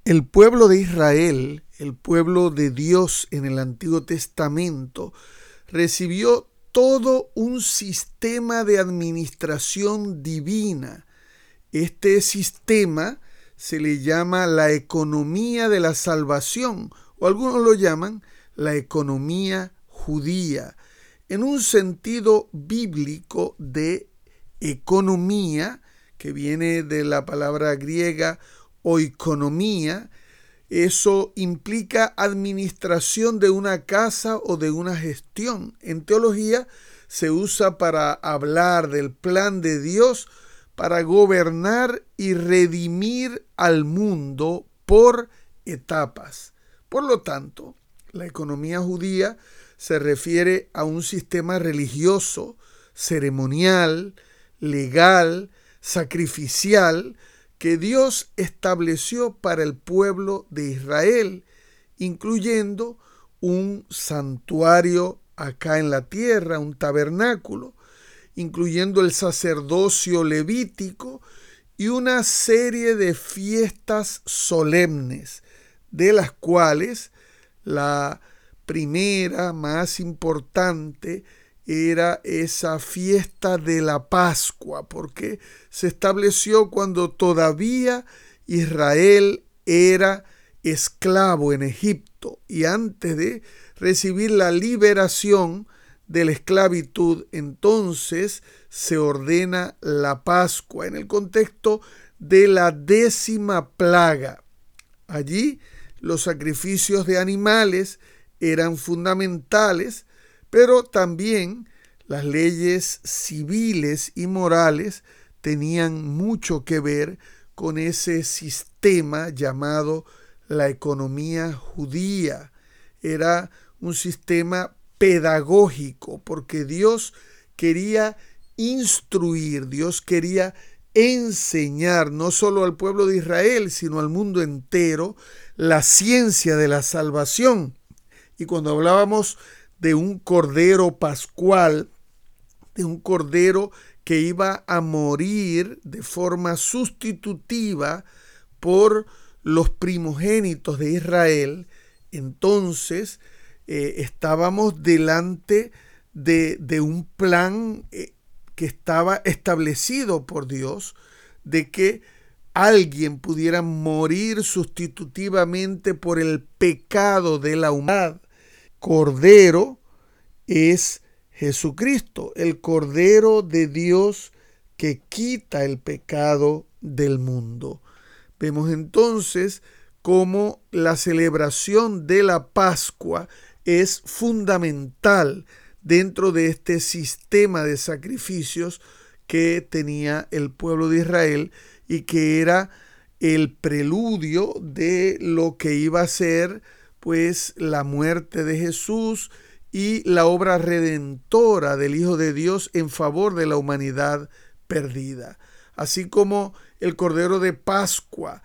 El pueblo de Israel, el pueblo de Dios en el Antiguo Testamento, recibió todo un sistema de administración divina. Este sistema se le llama la economía de la salvación, o algunos lo llaman la economía judía. En un sentido bíblico de economía, que viene de la palabra griega oikonomía, eso implica administración de una casa o de una gestión. En teología se usa para hablar del plan de Dios para gobernar y redimir al mundo por etapas. Por lo tanto, la economía judía se refiere a un sistema religioso, ceremonial, legal, sacrificial, que Dios estableció para el pueblo de Israel, incluyendo un santuario acá en la tierra, un tabernáculo, incluyendo el sacerdocio levítico y una serie de fiestas solemnes, de las cuales la primera, más importante, era esa fiesta de la Pascua, porque se estableció cuando todavía Israel era esclavo en Egipto y antes de recibir la liberación de la esclavitud, entonces se ordena la Pascua en el contexto de la 10ª plaga. Allí los sacrificios de animales eran fundamentales, pero también las leyes civiles y morales tenían mucho que ver con ese sistema llamado la economía judía. Era un sistema pedagógico porque Dios quería instruir, Dios quería enseñar no solo al pueblo de Israel, sino al mundo entero la ciencia de la salvación. Y cuando hablábamos de un cordero pascual, de un cordero que iba a morir de forma sustitutiva por los primogénitos de Israel, entonces estábamos delante de un plan que estaba establecido por Dios, de que alguien pudiera morir sustitutivamente por el pecado de la humanidad. Cordero es Jesucristo, el Cordero de Dios que quita el pecado del mundo. Vemos entonces cómo la celebración de la Pascua es fundamental dentro de este sistema de sacrificios que tenía el pueblo de Israel y que era el preludio de lo que iba a ser pues la muerte de Jesús y la obra redentora del Hijo de Dios en favor de la humanidad perdida. Así como el Cordero de Pascua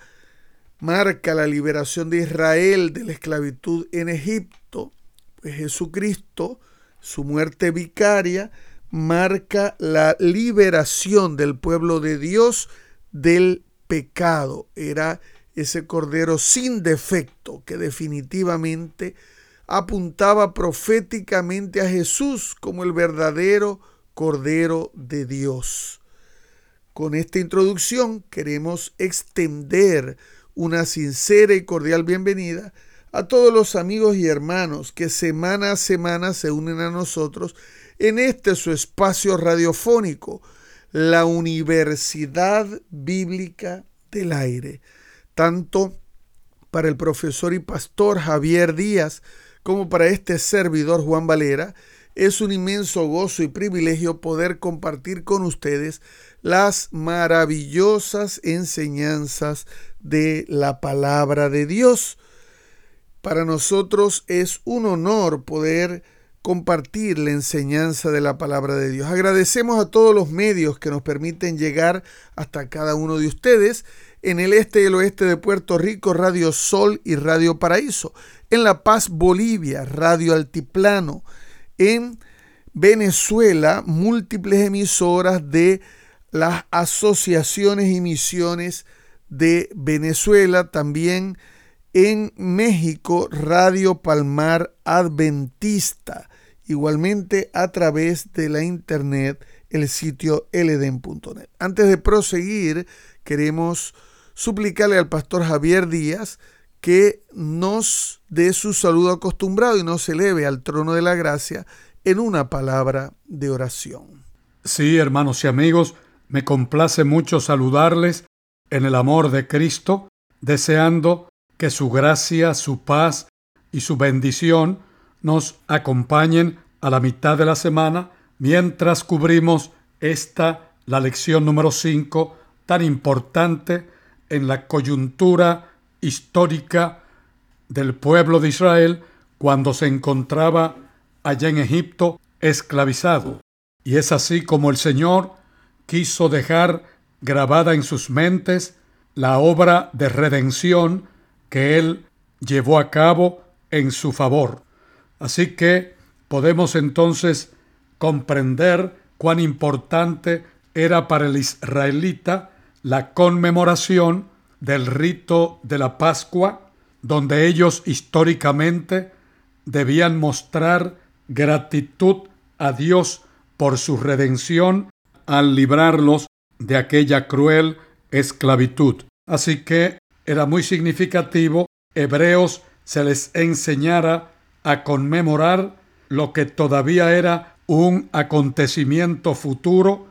marca la liberación de Israel de la esclavitud en Egipto, pues Jesucristo, su muerte vicaria, marca la liberación del pueblo de Dios del pecado. Era ese cordero sin defecto que definitivamente apuntaba proféticamente a Jesús como el verdadero Cordero de Dios. Con esta introducción queremos extender una sincera y cordial bienvenida a todos los amigos y hermanos que semana a semana se unen a nosotros en este su espacio radiofónico, la Universidad Bíblica del Aire. Tanto para el profesor y pastor Javier Díaz como para este servidor Juan Valera, es un inmenso gozo y privilegio poder compartir con ustedes las maravillosas enseñanzas de la palabra de Dios. Para nosotros es un honor poder compartir la enseñanza de la palabra de Dios. Agradecemos a todos los medios que nos permiten llegar hasta cada uno de ustedes. En el este y el oeste de Puerto Rico, Radio Sol y Radio Paraíso. En La Paz, Bolivia, Radio Altiplano. En Venezuela, múltiples emisoras de las asociaciones y misiones de Venezuela, también en México, Radio Palmar Adventista, igualmente a través de la internet, el sitio ldem.net. Antes de proseguir, queremos suplicarle al pastor Javier Díaz que nos dé su saludo acostumbrado y nos eleve al trono de la gracia en una palabra de oración. Sí, hermanos y amigos, me complace mucho saludarles en el amor de Cristo, deseando que su gracia, su paz y su bendición nos acompañen a la mitad de la semana mientras cubrimos la lección número 5, tan importante en la coyuntura histórica del pueblo de Israel cuando se encontraba allá en Egipto esclavizado. Y es así como el Señor quiso dejar grabada en sus mentes la obra de redención que Él llevó a cabo en su favor. Así que podemos entonces comprender cuán importante era para el israelita la conmemoración del rito de la Pascua, donde ellos históricamente debían mostrar gratitud a Dios por su redención al librarlos de aquella cruel esclavitud. Así que era muy significativo, Hebreos se les enseñara a conmemorar lo que todavía era un acontecimiento futuro.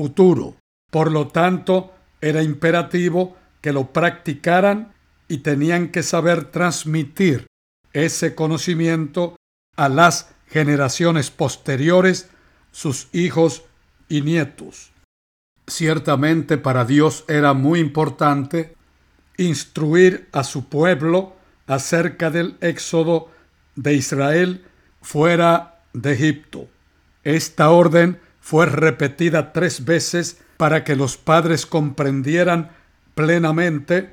Por lo tanto, era imperativo que lo practicaran y tenían que saber transmitir ese conocimiento a las generaciones posteriores, sus hijos y nietos. Ciertamente para Dios era muy importante instruir a su pueblo acerca del éxodo de Israel fuera de Egipto. Esta orden fue repetida 3 veces para que los padres comprendieran plenamente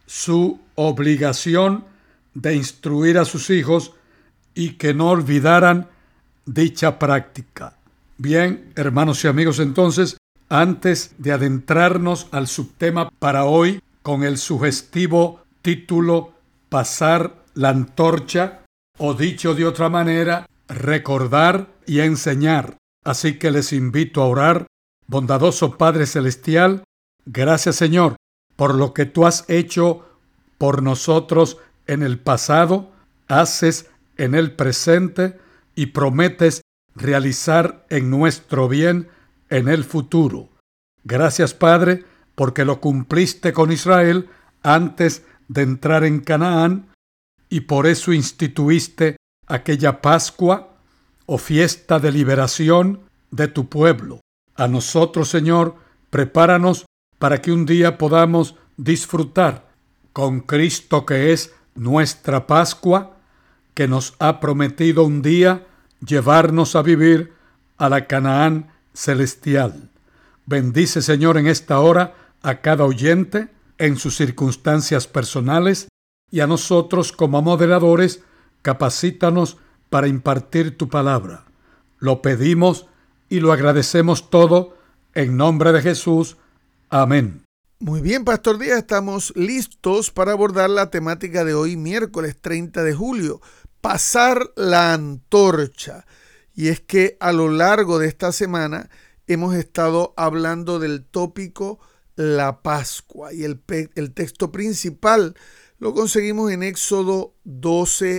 su obligación de instruir a sus hijos y que no olvidaran dicha práctica. Bien, hermanos y amigos, entonces, antes de adentrarnos al subtema para hoy, con el sugestivo título Pasar la antorcha, o dicho de otra manera, recordar y enseñar. Así que les invito a orar. Bondadoso Padre Celestial, gracias Señor por lo que tú has hecho por nosotros en el pasado, haces en el presente y prometes realizar en nuestro bien en el futuro. Gracias Padre porque lo cumpliste con Israel antes de entrar en Canaán y por eso instituiste aquella Pascua o fiesta de liberación de tu pueblo. A nosotros, Señor, prepáranos para que un día podamos disfrutar con Cristo, que es nuestra Pascua, que nos ha prometido un día llevarnos a vivir a la Canaán celestial. Bendice, Señor, en esta hora a cada oyente en sus circunstancias personales y a nosotros como moderadores, capacítanos para impartir tu palabra. Lo pedimos y lo agradecemos todo en nombre de Jesús. Amén. Muy bien, Pastor Díaz, estamos listos para abordar la temática de hoy, miércoles 30 de julio, pasar la antorcha. Y es que a lo largo de esta semana hemos estado hablando del tópico la Pascua y el texto principal lo conseguimos en Éxodo 12,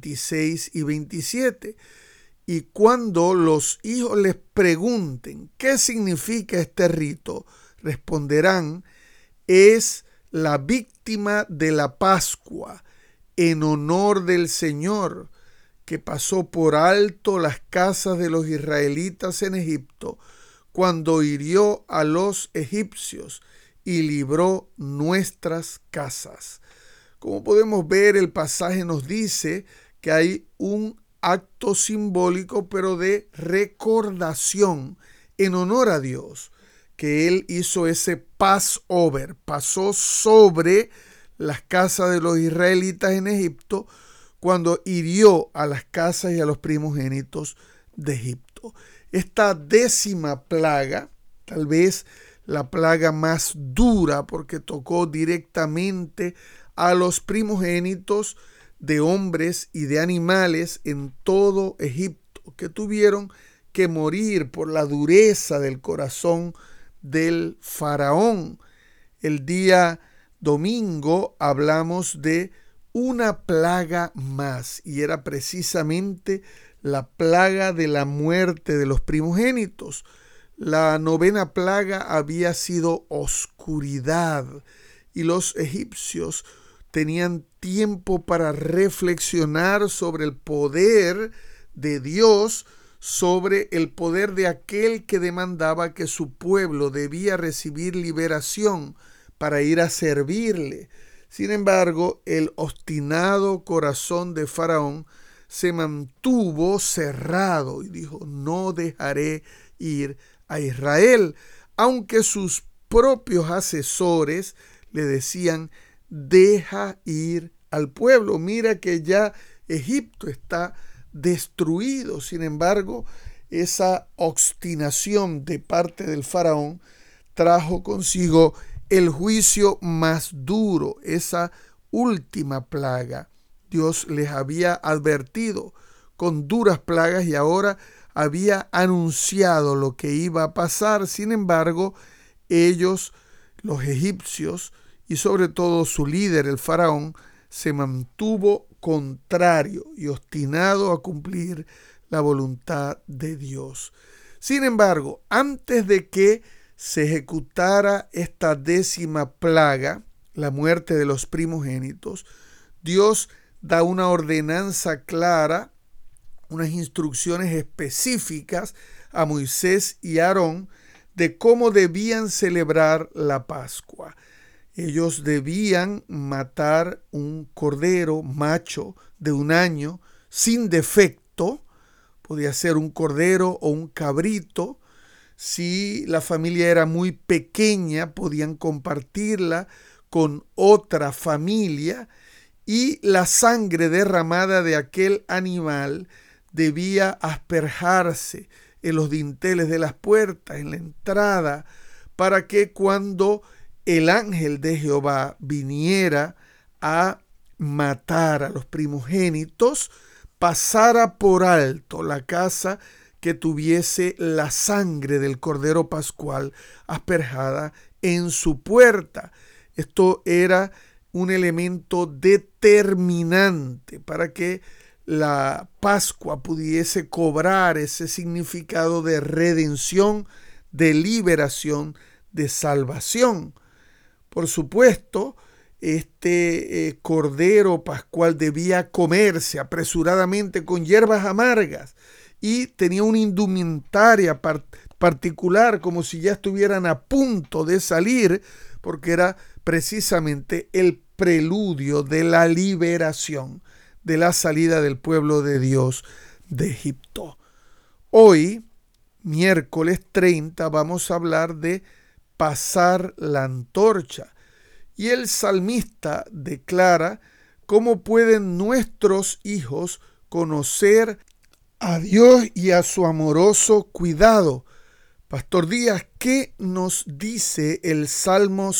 26 y 27. Y cuando los hijos les pregunten qué significa este rito, responderán: es la víctima de la Pascua en honor del Señor, que pasó por alto las casas de los israelitas en Egipto, cuando hirió a los egipcios y libró nuestras casas. Como podemos ver, el pasaje nos dice que hay un acto simbólico, pero de recordación en honor a Dios, que Él hizo ese Passover, pasó sobre las casas de los israelitas en Egipto cuando hirió a las casas y a los primogénitos de Egipto. Esta 10ª plaga, tal vez la plaga más dura porque tocó directamente a los primogénitos de hombres y de animales en todo Egipto, que tuvieron que morir por la dureza del corazón del faraón. El día domingo hablamos de una plaga más, y era precisamente la plaga de la muerte de los primogénitos. La novena plaga había sido oscuridad, y los egipcios tenían tiempo para reflexionar sobre el poder de Dios, sobre el poder de aquel que demandaba que su pueblo debía recibir liberación para ir a servirle. Sin embargo, el obstinado corazón de Faraón se mantuvo cerrado y dijo: no dejaré ir a Israel, aunque sus propios asesores le decían: deja ir al pueblo, mira que ya Egipto está destruido. Sin embargo, esa obstinación de parte del faraón trajo consigo el juicio más duro, esa última plaga. Dios les había advertido con duras plagas y ahora había anunciado lo que iba a pasar. Sin embargo, ellos, los egipcios, y sobre todo su líder, el faraón, se mantuvo contrario y obstinado a cumplir la voluntad de Dios. Sin embargo, antes de que se ejecutara esta 10ª plaga, la muerte de los primogénitos, Dios da una ordenanza clara, unas instrucciones específicas a Moisés y a Aarón de cómo debían celebrar la Pascua. Ellos debían matar un cordero macho de 1 año sin defecto. Podía ser un cordero o un cabrito. Si la familia era muy pequeña, podían compartirla con otra familia, y la sangre derramada de aquel animal debía asperjarse en los dinteles de las puertas, en la entrada, para que cuando el ángel de Jehová viniera a matar a los primogénitos, pasara por alto la casa que tuviese la sangre del cordero pascual asperjada en su puerta. Esto era un elemento determinante para que la Pascua pudiese cobrar ese significado de redención, de liberación, de salvación. Por supuesto, este cordero pascual debía comerse apresuradamente con hierbas amargas y tenía una indumentaria particular, como si ya estuvieran a punto de salir, porque era precisamente el preludio de la liberación, de la salida del pueblo de Dios de Egipto. Hoy, miércoles 30, vamos a hablar de pasar la antorcha. Y el salmista declara cómo pueden nuestros hijos conocer a Dios y a su amoroso cuidado. Pastor Díaz, ¿qué nos dice el Salmo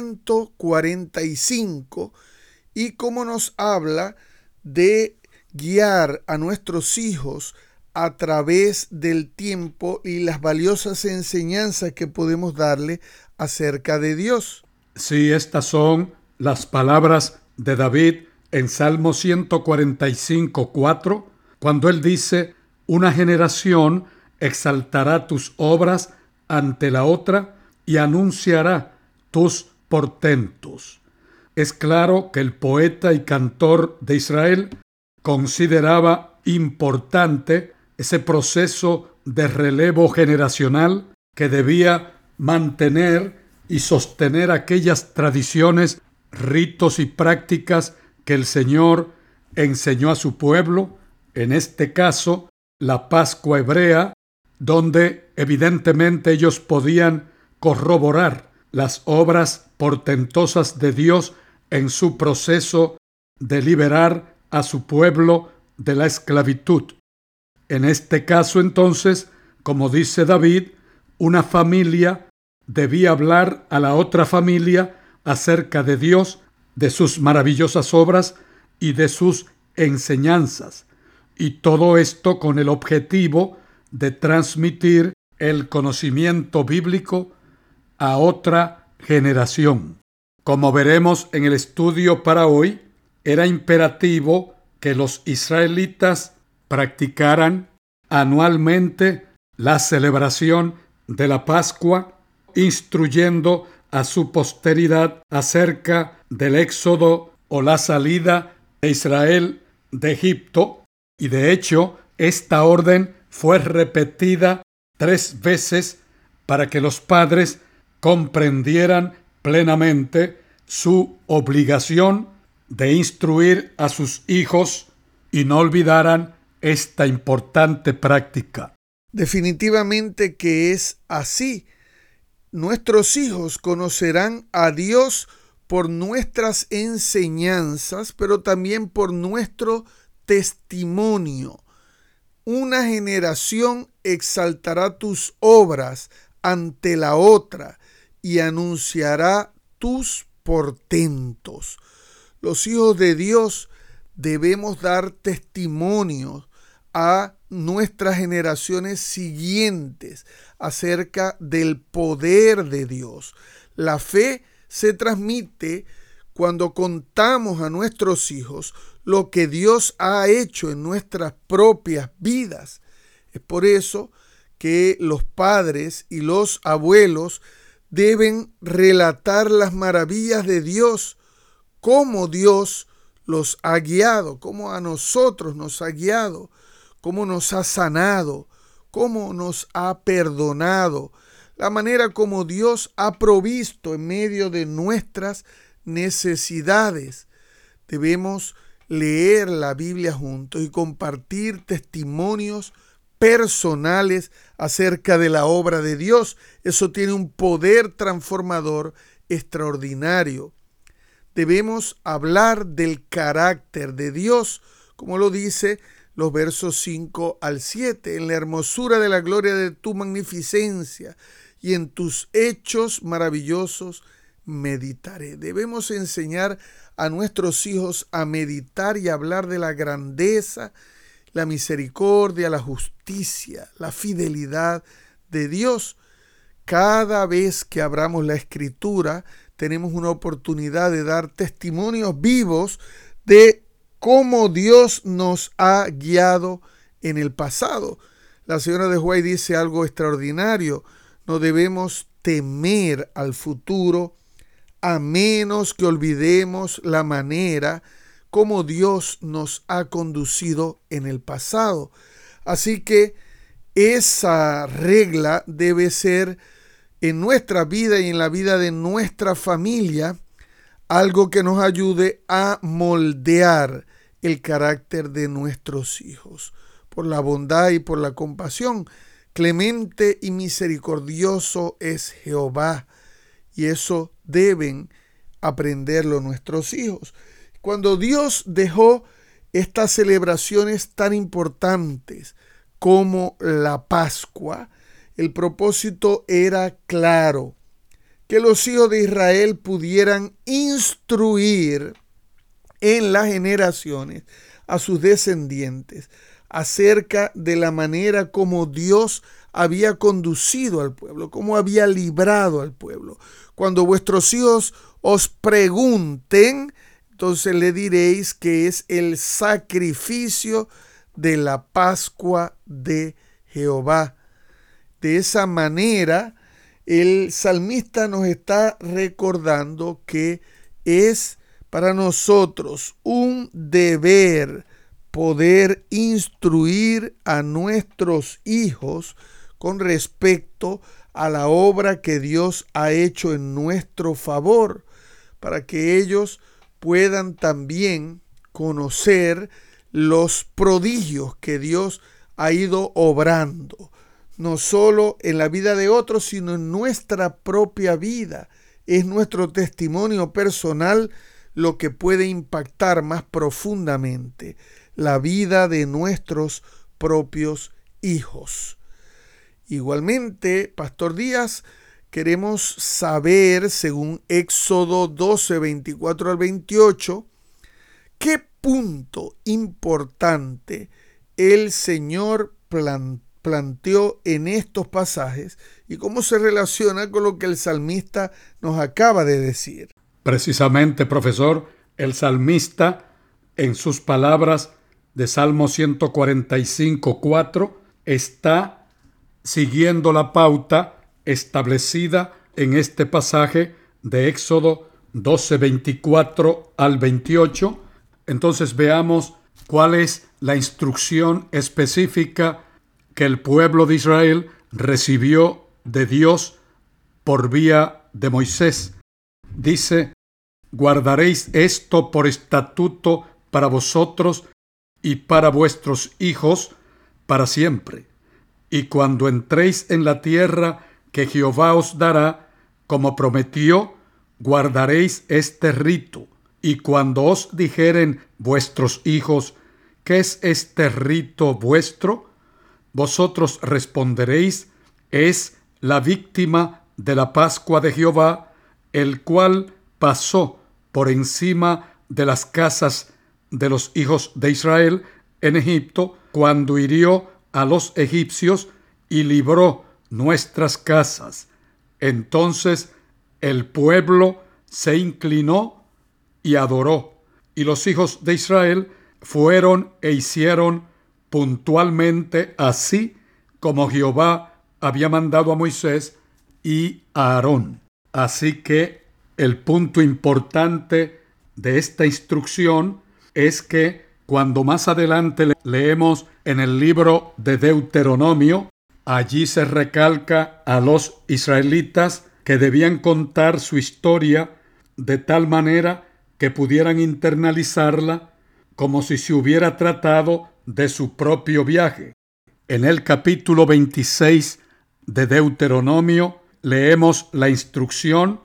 145 y cómo nos habla de guiar a nuestros hijos a través del tiempo y las valiosas enseñanzas que podemos darle acerca de Dios? Sí, estas son las palabras de David en Salmo 145:4, cuando él dice: una generación exaltará tus obras ante la otra y anunciará tus portentos. Es claro que el poeta y cantor de Israel consideraba importante ese proceso de relevo generacional que debía mantener y sostener aquellas tradiciones, ritos y prácticas que el Señor enseñó a su pueblo, en este caso la Pascua hebrea, donde evidentemente ellos podían corroborar las obras portentosas de Dios en su proceso de liberar a su pueblo de la esclavitud. En este caso, entonces, como dice David, una familia debía hablar a la otra familia acerca de Dios, de sus maravillosas obras y de sus enseñanzas. Y todo esto con el objetivo de transmitir el conocimiento bíblico a otra generación. Como veremos en el estudio para hoy, era imperativo que los israelitas practicaran anualmente la celebración de la Pascua, instruyendo a su posteridad acerca del éxodo o la salida de Israel de Egipto, y de hecho esta orden fue repetida 3 veces para que los padres comprendieran plenamente su obligación de instruir a sus hijos y no olvidaran esta importante práctica. Definitivamente que es así. Nuestros hijos conocerán a Dios por nuestras enseñanzas, pero también por nuestro testimonio. Una generación exaltará tus obras ante la otra y anunciará tus portentos. Los hijos de Dios debemos dar testimonio a nuestras generaciones siguientes acerca del poder de Dios. La fe se transmite cuando contamos a nuestros hijos lo que Dios ha hecho en nuestras propias vidas. Es por eso que los padres y los abuelos deben relatar las maravillas de Dios, cómo Dios los ha guiado, cómo a nosotros nos ha guiado, cómo nos ha sanado, cómo nos ha perdonado, la manera como Dios ha provisto en medio de nuestras necesidades. Debemos leer la Biblia juntos y compartir testimonios personales acerca de la obra de Dios. Eso tiene un poder transformador extraordinario. Debemos hablar del carácter de Dios, como lo dice los versos 5 al 7. En la hermosura de la gloria de tu magnificencia y en tus hechos maravillosos meditaré. Debemos enseñar a nuestros hijos a meditar y hablar de la grandeza, la misericordia, la justicia, la fidelidad de Dios. Cada vez que abramos la Escritura, tenemos una oportunidad de dar testimonios vivos de cómo Dios nos ha guiado en el pasado. La señora de White dice algo extraordinario: no debemos temer al futuro a menos que olvidemos la manera como Dios nos ha conducido en el pasado. Así que esa regla debe ser en nuestra vida y en la vida de nuestra familia algo que nos ayude a moldear el carácter de nuestros hijos. Por la bondad y por la compasión, clemente y misericordioso es Jehová, y eso deben aprenderlo nuestros hijos. Cuando Dios dejó estas celebraciones tan importantes como la Pascua, el propósito era claro: que los hijos de Israel pudieran instruir en las generaciones a sus descendientes acerca de la manera como Dios había conducido al pueblo, cómo había librado al pueblo. Cuando vuestros hijos os pregunten, entonces le diréis que es el sacrificio de la Pascua de Jehová. De esa manera, el salmista nos está recordando que es para nosotros un deber poder instruir a nuestros hijos con respecto a la obra que Dios ha hecho en nuestro favor, para que ellos puedan también conocer los prodigios que Dios ha ido obrando, no solo en la vida de otros, sino en nuestra propia vida. Es nuestro testimonio personal lo que puede impactar más profundamente la vida de nuestros propios hijos. Igualmente, Pastor Díaz, queremos saber, según Éxodo 12, 24 al 28, qué punto importante el Señor planteó en estos pasajes y cómo se relaciona con lo que el salmista nos acaba de decir. Precisamente, profesor, el salmista, en sus palabras de Salmo 145:4, está siguiendo la pauta establecida en este pasaje de Éxodo 12, 24 al 28. Entonces veamos cuál es la instrucción específica que el pueblo de Israel recibió de Dios por vía de Moisés. Dice: guardaréis esto por estatuto para vosotros y para vuestros hijos para siempre. Y cuando entréis en la tierra que Jehová os dará, como prometió, guardaréis este rito. Y cuando os dijeren vuestros hijos: ¿qué es este rito vuestro? Vosotros responderéis: es la víctima de la Pascua de Jehová, el cual pasó por encima de las casas de los hijos de Israel en Egipto, cuando hirió a los egipcios y libró nuestras casas. Entonces el pueblo se inclinó y adoró, y los hijos de Israel fueron e hicieron puntualmente así como Jehová había mandado a Moisés y a Aarón. Así que el punto importante de esta instrucción es que cuando más adelante leemos en el libro de Deuteronomio, allí se recalca a los israelitas que debían contar su historia de tal manera que pudieran internalizarla como si se hubiera tratado de su propio viaje. En el capítulo 26 de Deuteronomio leemos la instrucción: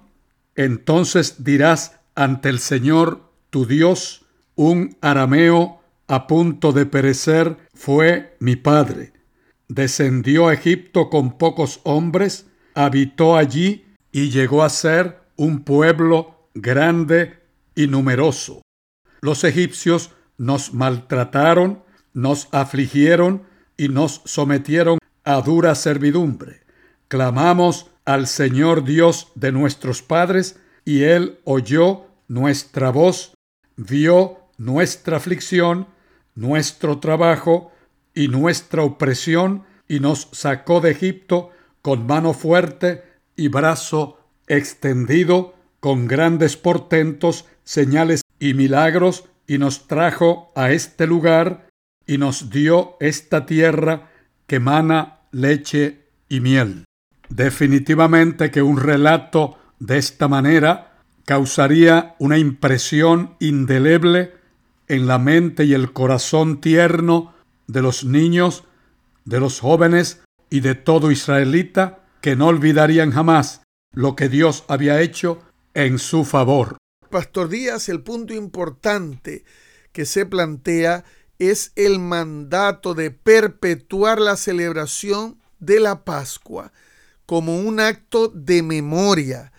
entonces dirás ante el Señor tu Dios: un arameo a punto de perecer fue mi padre. Descendió a Egipto con pocos hombres, habitó allí y llegó a ser un pueblo grande y numeroso. Los egipcios nos maltrataron, nos afligieron y nos sometieron a dura servidumbre. Clamamos al Señor Dios de nuestros padres, y Él oyó nuestra voz, vio nuestra aflicción, nuestro trabajo y nuestra opresión, y nos sacó de Egipto con mano fuerte y brazo extendido, con grandes portentos, señales y milagros, y nos trajo a este lugar y nos dio esta tierra que mana leche y miel. Definitivamente que un relato de esta manera causaría una impresión indeleble en la mente y el corazón tierno de los niños, de los jóvenes y de todo israelita, que no olvidarían jamás lo que Dios había hecho en su favor. Pastor Díaz, el punto importante que se plantea es el mandato de perpetuar la celebración de la Pascua como un acto de memoria,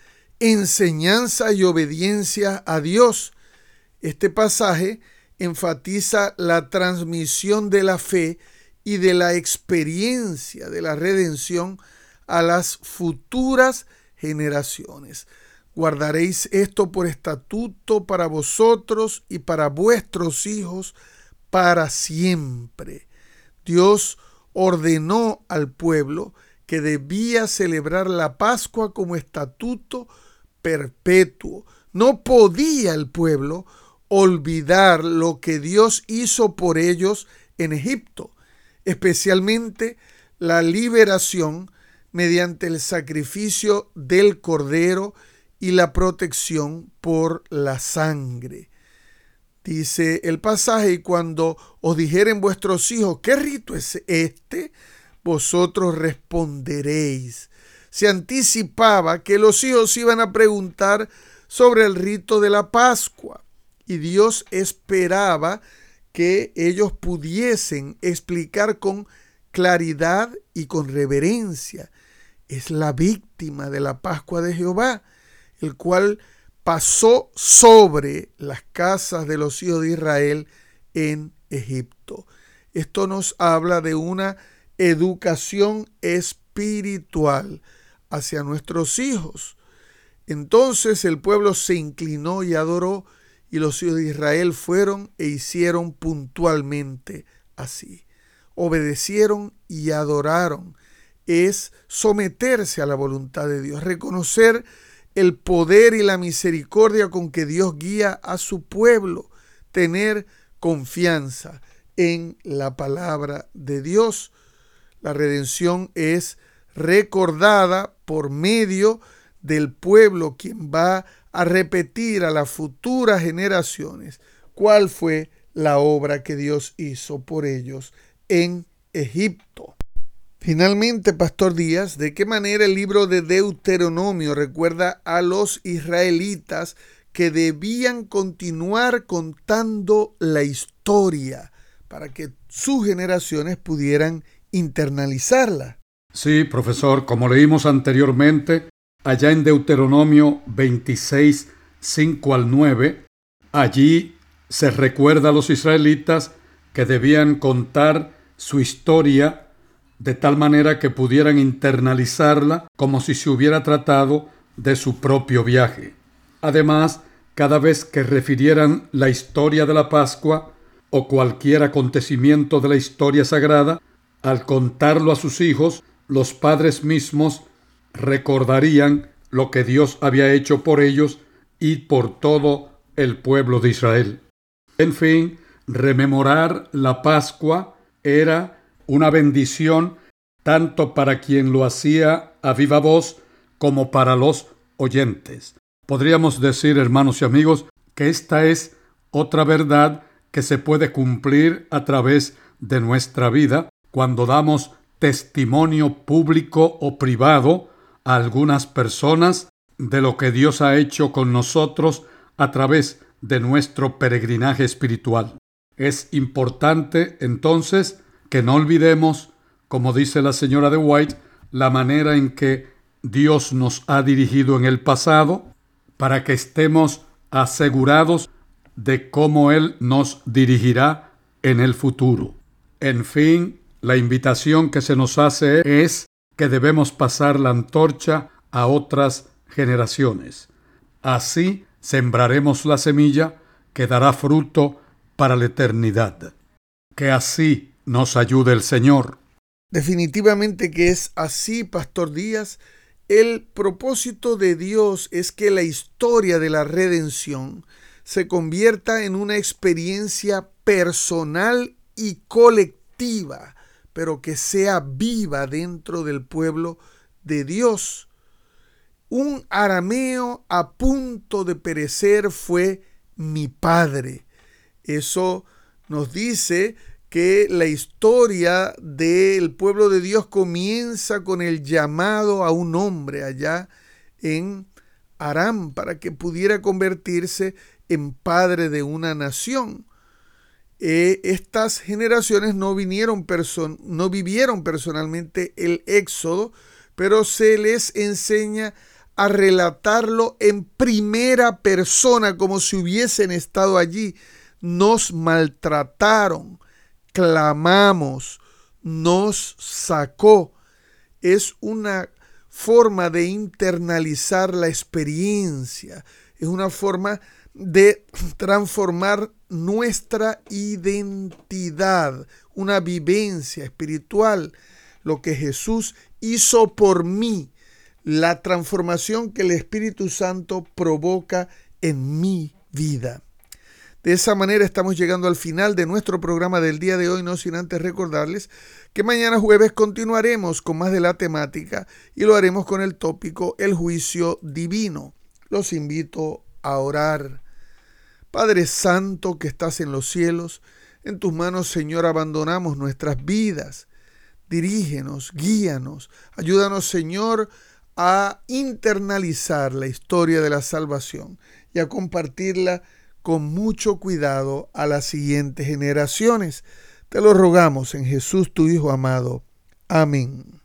enseñanza y obediencia a Dios. Este pasaje enfatiza la transmisión de la fe y de la experiencia de la redención a las futuras generaciones. Guardaréis esto por estatuto para vosotros y para vuestros hijos para siempre. Dios ordenó al pueblo que debía celebrar la Pascua como estatuto perpetuo. No podía el pueblo olvidar lo que Dios hizo por ellos en Egipto, especialmente la liberación mediante el sacrificio del cordero y la protección por la sangre. Dice el pasaje: y cuando os dijeren vuestros hijos, ¿qué rito es este?, vosotros responderéis. Se anticipaba que los hijos iban a preguntar sobre el rito de la Pascua, y Dios esperaba que ellos pudiesen explicar con claridad y con reverencia es la víctima de la Pascua de Jehová, el cual pasó sobre las casas de los hijos de Israel en Egipto. Esto nos habla de una educación espiritual hacia nuestros hijos. Entonces el pueblo se inclinó y adoró, y los hijos de Israel fueron e hicieron puntualmente así. Obedecieron y adoraron. Es someterse a la voluntad de Dios, reconocer el poder y la misericordia con que Dios guía a su pueblo, tener confianza en la palabra de Dios. La redención es recordada por medio del pueblo, quien va a repetir a las futuras generaciones cuál fue la obra que Dios hizo por ellos en Egipto. Finalmente, Pastor Díaz, ¿de qué manera el libro de Deuteronomio recuerda a los israelitas que debían continuar contando la historia para que sus generaciones pudieran internalizarla? Sí, profesor, como leímos anteriormente, allá en Deuteronomio 26, 5 al 9, allí se recuerda a los israelitas que debían contar su historia de tal manera que pudieran internalizarla como si se hubiera tratado de su propio viaje. Además, cada vez que refirieran la historia de la Pascua o cualquier acontecimiento de la historia sagrada, al contarlo a sus hijos, los padres mismos recordarían lo que Dios había hecho por ellos y por todo el pueblo de Israel. En fin, rememorar la Pascua era una bendición tanto para quien lo hacía a viva voz como para los oyentes. Podríamos decir, hermanos y amigos, que esta es otra verdad que se puede cumplir a través de nuestra vida cuando damos testimonio público o privado a algunas personas de lo que Dios ha hecho con nosotros a través de nuestro peregrinaje espiritual. Es importante, entonces, que no olvidemos, como dice la señora de White, la manera en que Dios nos ha dirigido en el pasado, para que estemos asegurados de cómo Él nos dirigirá en el futuro. En fin, la invitación que se nos hace es que debemos pasar la antorcha a otras generaciones. Así sembraremos la semilla que dará fruto para la eternidad. Que así nos ayude el Señor. Definitivamente que es así, Pastor Díaz. El propósito de Dios es que la historia de la redención se convierta en una experiencia personal y colectiva, pero que sea viva dentro del pueblo de Dios. Un arameo a punto de perecer fue mi padre. Eso nos dice que la historia del pueblo de Dios comienza con el llamado a un hombre allá en Aram para que pudiera convertirse en padre de una nación. Estas generaciones no vivieron personalmente el éxodo, pero se les enseña a relatarlo en primera persona, como si hubiesen estado allí. Nos maltrataron, clamamos, nos sacó. Es una forma de internalizar la experiencia, es una forma de transformar nuestra identidad, una vivencia espiritual, lo que Jesús hizo por mí, la transformación que el Espíritu Santo provoca en mi vida. De esa manera estamos llegando al final de nuestro programa del día de hoy, no sin antes recordarles que mañana jueves continuaremos con más de la temática y lo haremos con el tópico El juicio divino. Los invito a orar. Padre Santo que estás en los cielos, en tus manos, Señor, abandonamos nuestras vidas. Dirígenos, guíanos, ayúdanos, Señor, a internalizar la historia de la salvación y a compartirla con mucho cuidado a las siguientes generaciones. Te lo rogamos en Jesús, tu Hijo amado. Amén.